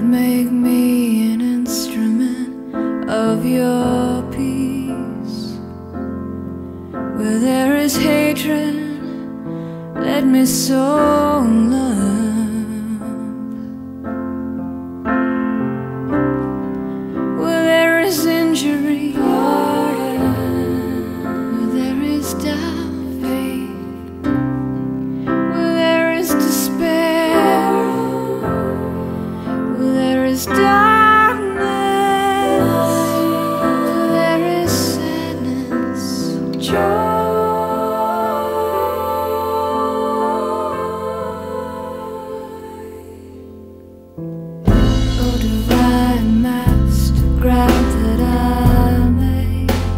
Lord, make me an instrument of your peace. Where there is hatred, let me sow love. Where there is injury, where there is doubt, faith. Where there is despair, where there is darkness, where there is sadness, joy. Oh, divine master, grant that I may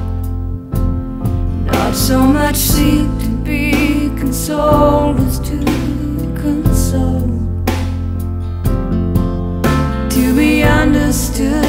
not so much seek to be consoled as to console, to be understood